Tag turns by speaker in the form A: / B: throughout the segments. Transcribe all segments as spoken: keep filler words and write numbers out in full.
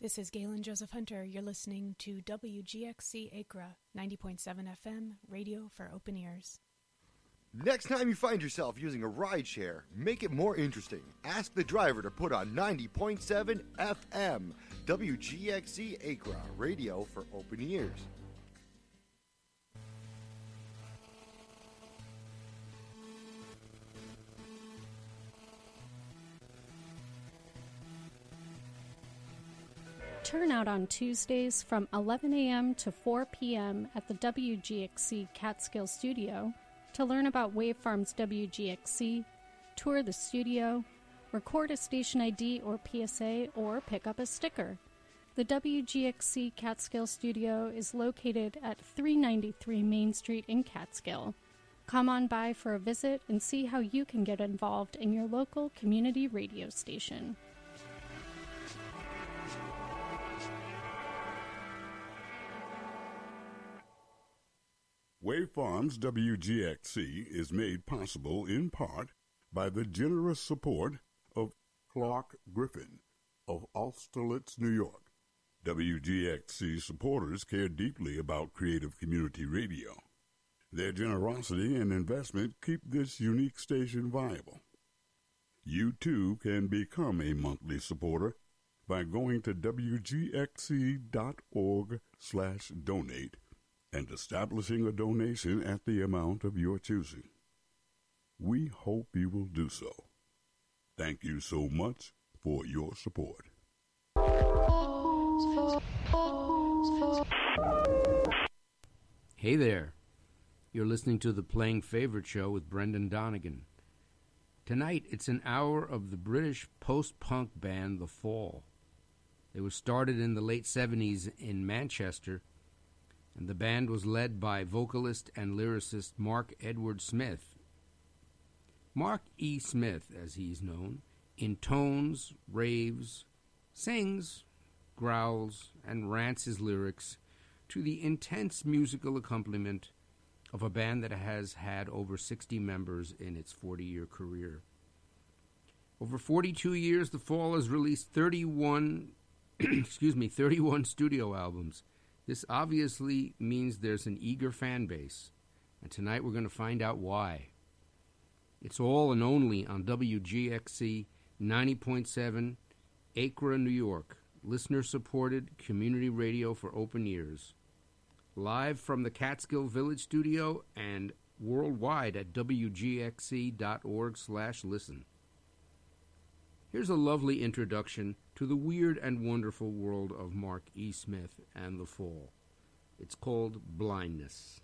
A: This is Galen Joseph Hunter. You're listening to W G X C Acra, ninety point seven F M, radio for open ears.
B: Next time you find yourself using a rideshare, make it more interesting. Ask the driver to put on ninety point seven F M, W G X C Acra, radio for open ears.
C: Turn out on Tuesdays from eleven a.m. to four p.m. at the W G X C Catskill Studio to learn about Wavefarm's W G X C, tour the studio, record a station I D or P S A, or pick up a sticker. The W G X C Catskill Studio is located at three ninety-three Main Street in Catskill. Come on by for a visit and see how you can get involved in your local community radio station.
D: Wavefarm's W G X C is made possible in part by the generous support of Clark Griffin of Austerlitz, New York. W G X C supporters care deeply about creative community radio. Their generosity and investment keep this unique station viable. You too can become a monthly supporter by going to W G X C dot org slash donate and establishing a donation at the amount of your choosing. We hope you will do so. Thank you so much for your support.
E: Hey there. You're listening to the Playing Favorite Show with Brendan Donegan. Tonight, it's an hour of the British post-punk band The Fall. They were started in the late seventies in Manchester, and the band was led by vocalist and lyricist Mark Edward Smith. Mark E. Smith, as he's known, intones, raves, sings, growls, and rants his lyrics to the intense musical accompaniment of a band that has had over sixty members in its forty-year career. Over forty-two years, The Fall has released thirty-one, excuse me, thirty-one studio albums. This obviously means there's an eager fan base, and tonight we're going to find out why. It's all and only on W G X C ninety point seven, Acra, New York, listener-supported community radio for open ears. Live from the Catskill Village studio and worldwide at W G X C dot org slash listen. Here's a lovely introduction to the weird and wonderful world of Mark E. Smith and The Fall. It's called Blindness.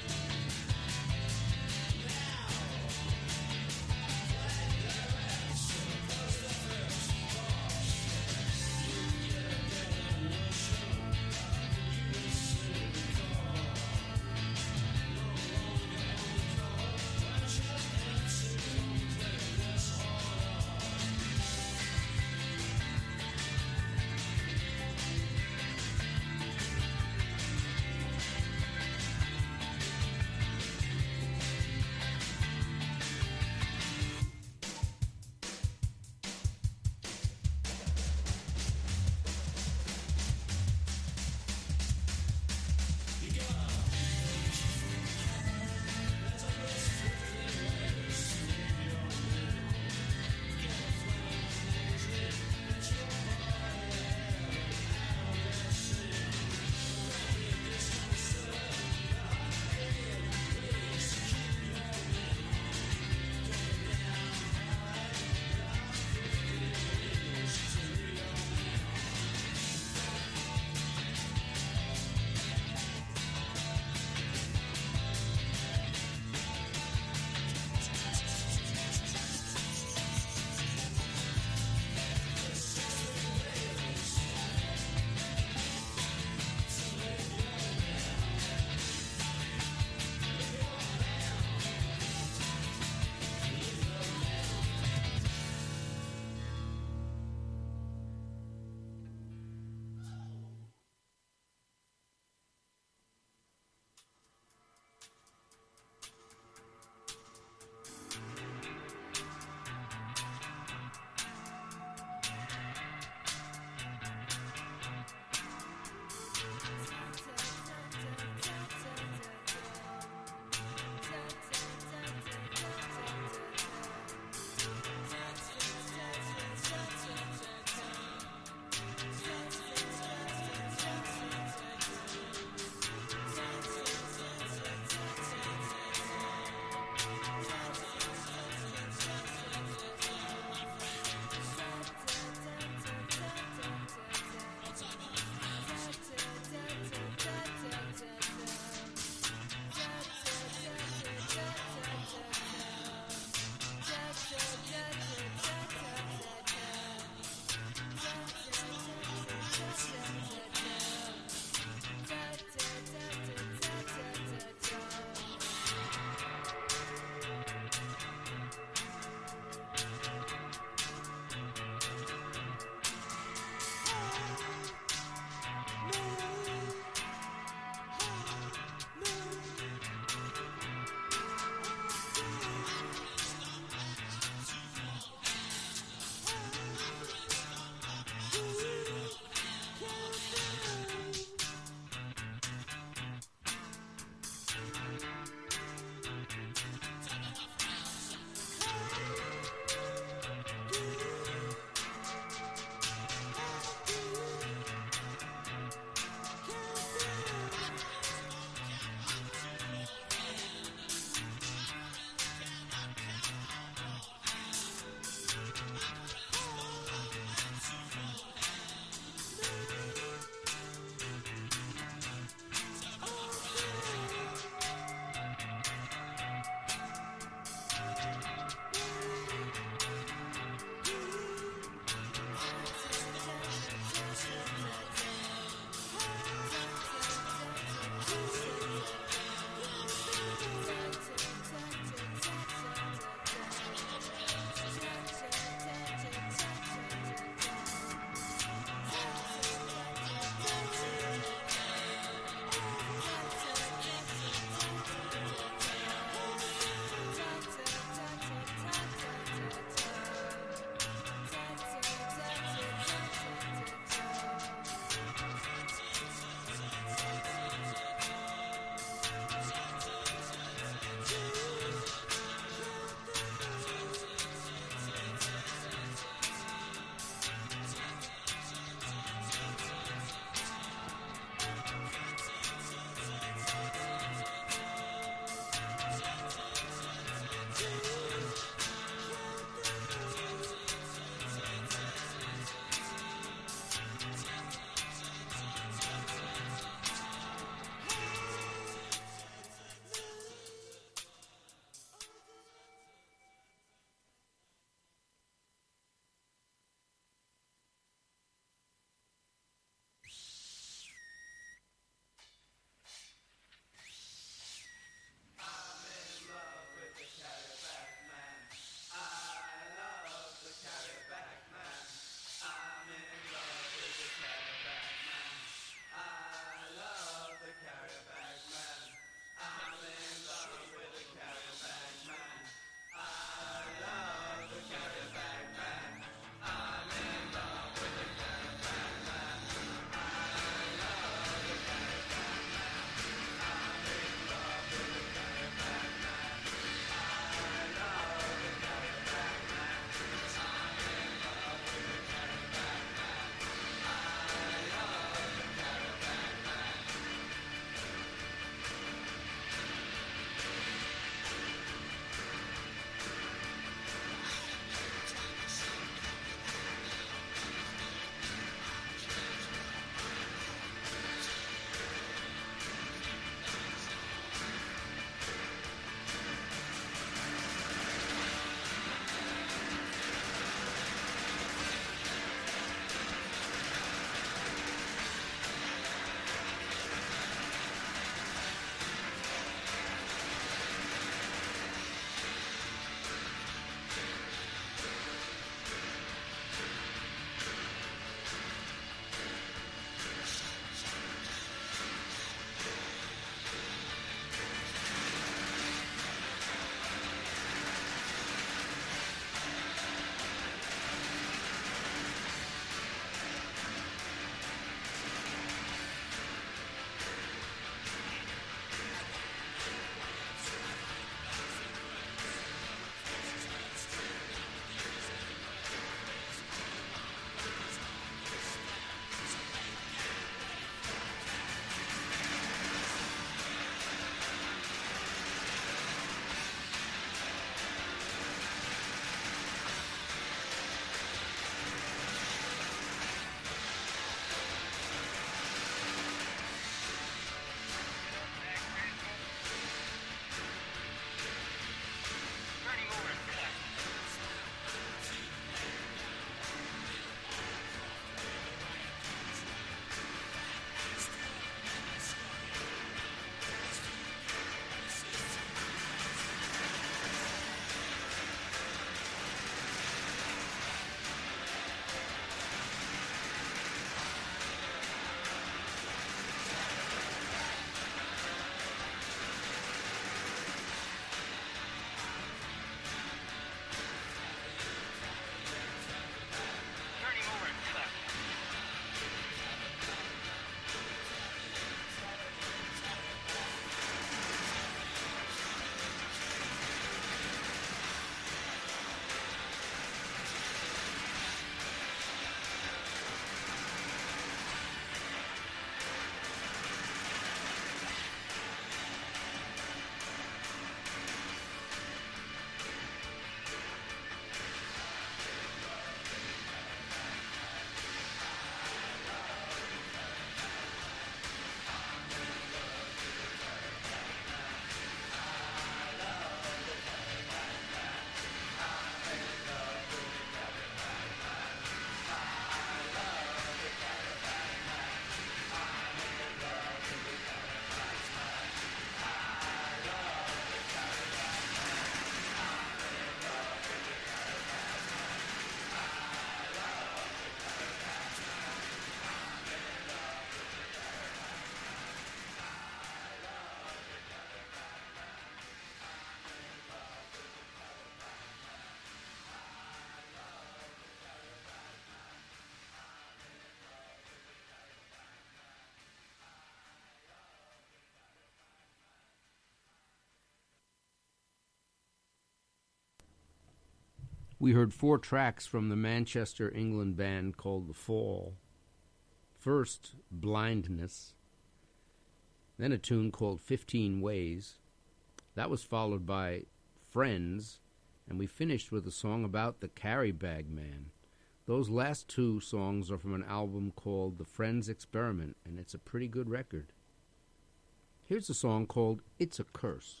E: We heard four tracks from the Manchester, England band called The Fall. First, Blindness, then a tune called Fifteen Ways. That was followed by Friends, and we finished with a song about the Carry Bag Man. Those last two songs are from an album called The Friends Experiment, and it's a pretty good record. Here's a song called It's a Curse.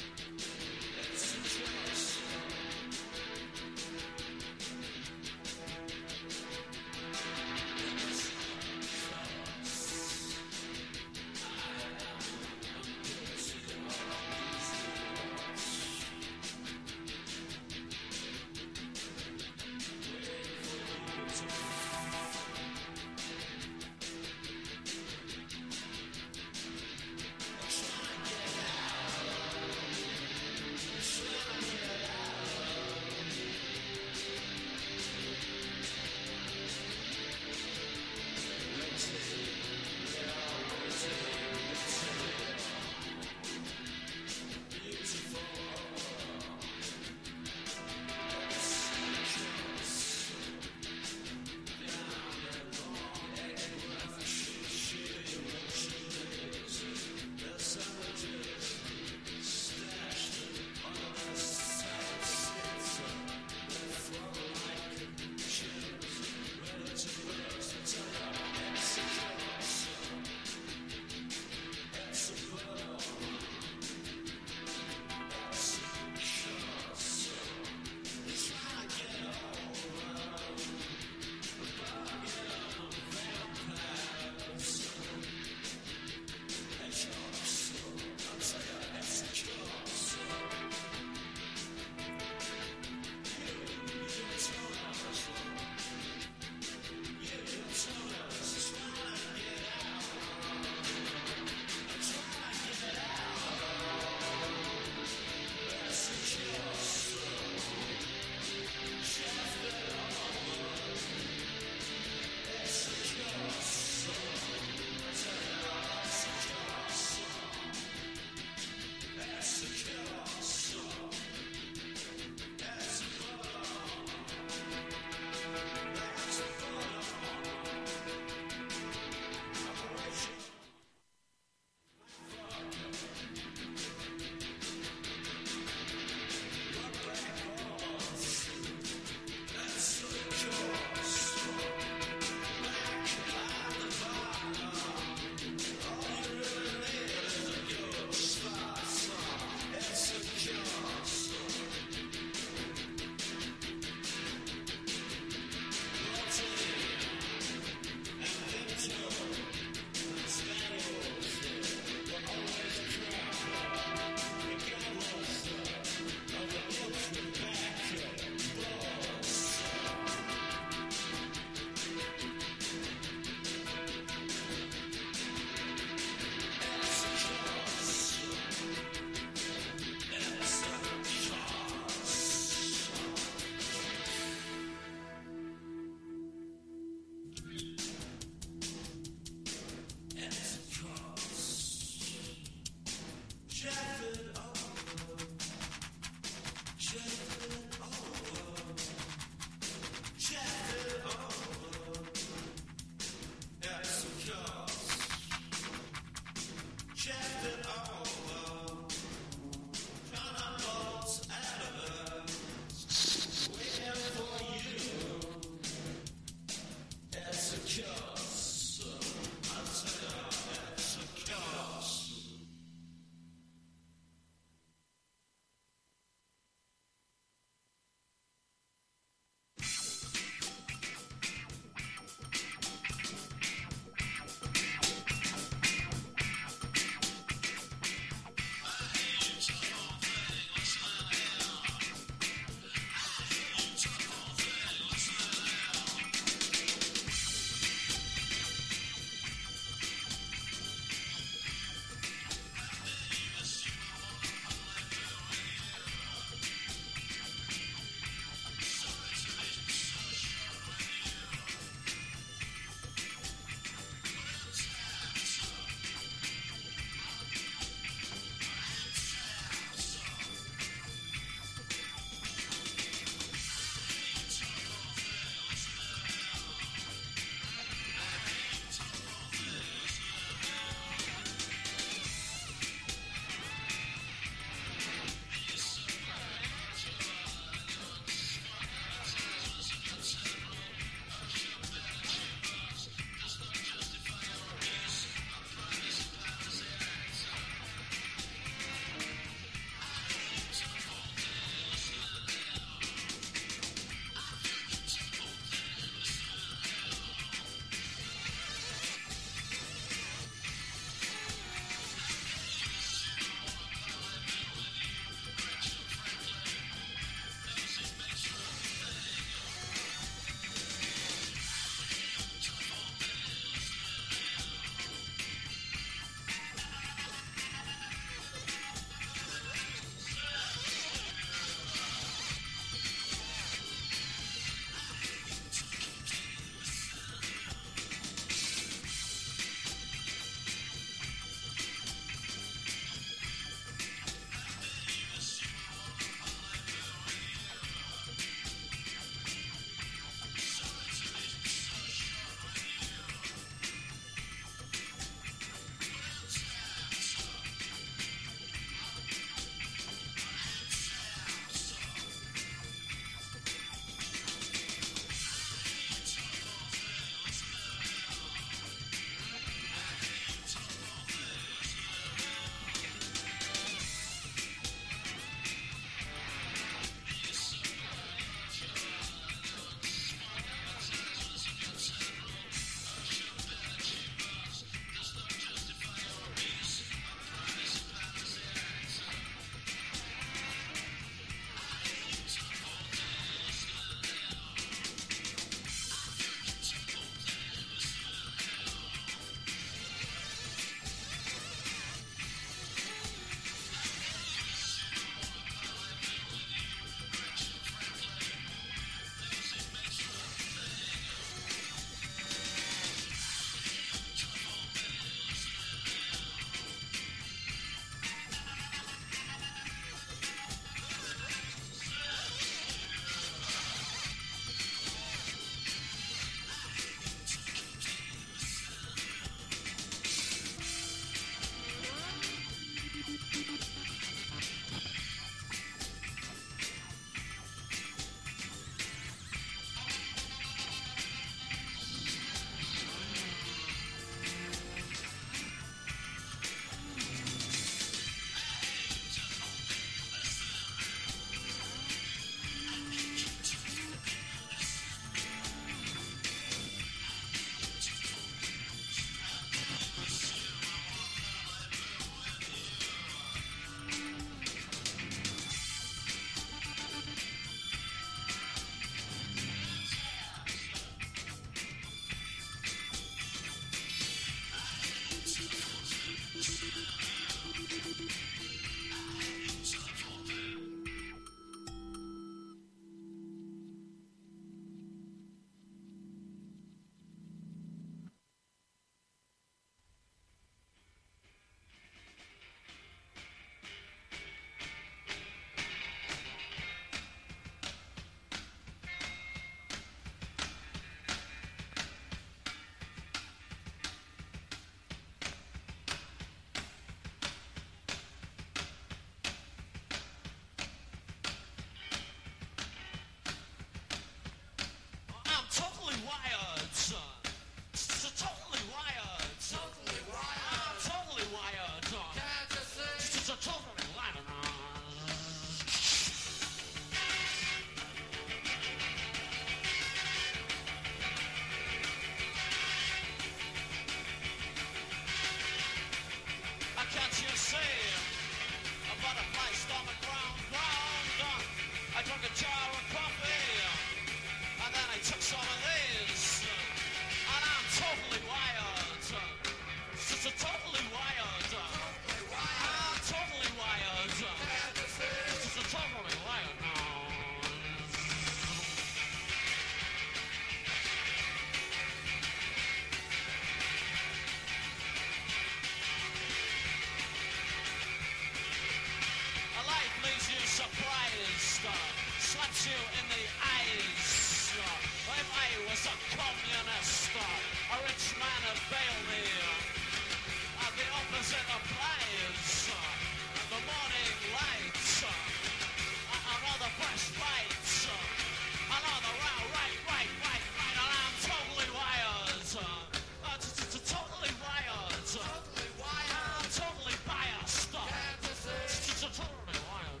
F: is a communist, a rich man of Bailey. Uh, the opposite applies. Uh, the morning lights. Uh, another fresh bites. Uh, another right, right, right, right, right. And I'm totally wired. Uh, uh, t- t- t- totally wired. Totally wired. I'm totally biased. Uh, t- t- totally wired.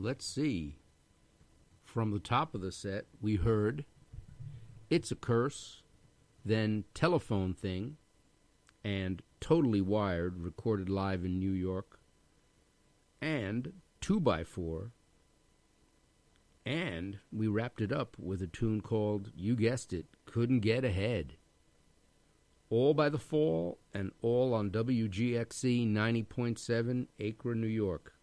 E: let's see. From the top of the set, we heard It's a Curse, then Telephone Thing, and Totally Wired, recorded live in New York, and two by four, and we wrapped it up with a tune called, you guessed it, Couldn't Get Ahead. All by The Fall, and all on W G X C ninety point seven, Acre, New York.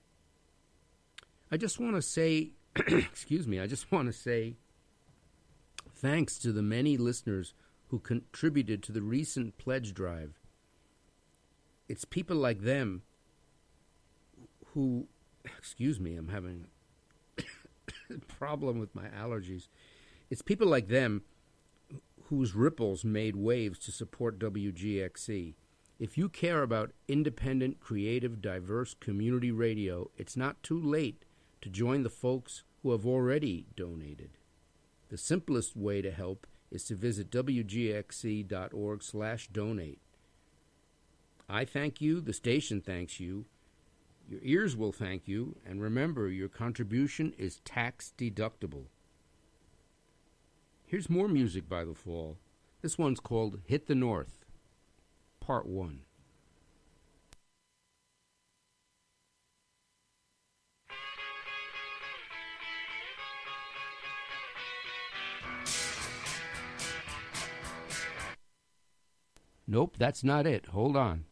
E: I just want to say, excuse me, I just want to say thanks to the many listeners who contributed to the recent pledge drive. It's people like them who, excuse me, I'm having a problem with my allergies. It's people like them whose ripples made waves to support W G X C. If you care about independent, creative, diverse community radio, it's not too late to join the folks who have already donated. The simplest way to help is to visit W G X C dot org slash donate. I thank you, the station thanks you, your ears will thank you, and remember, your contribution is tax deductible. Here's more music by The Fall. This one's called Hit the North, Part one. Nope, that's not it. Hold on.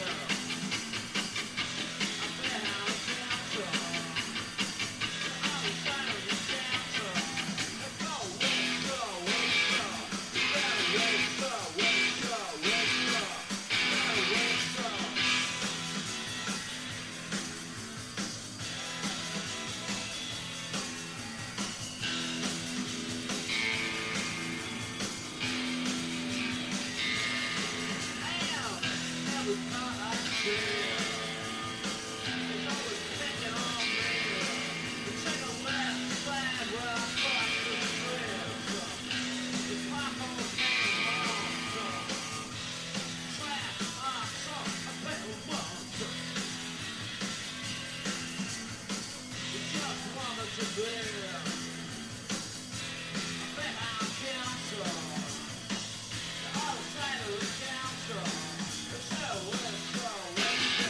F: Council, the show is so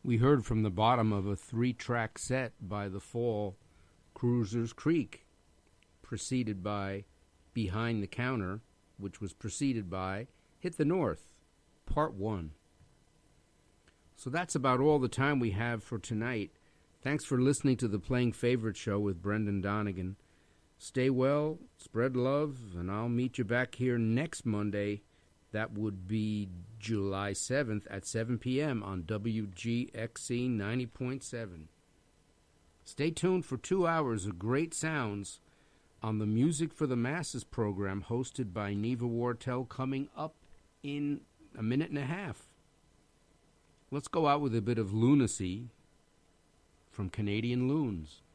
E: we heard from the bottom of a three-track set by The Fall, Cruisers Creek, preceded by Behind the Counter, which was preceded by Hit the North, Part one. So that's about all the time we have for tonight. Thanks for listening to the Playing Favorite Show with Brendan Donegan. Stay well, spread love, and I'll meet you back here next Monday. That would be July seventh at seven p.m. on W G X C ninety point seven. Stay tuned for two hours of great sounds on the Music for the Masses program hosted by Neva Wartel, coming up in a minute and a half. Let's go out with a bit of lunacy from Canadian Loons.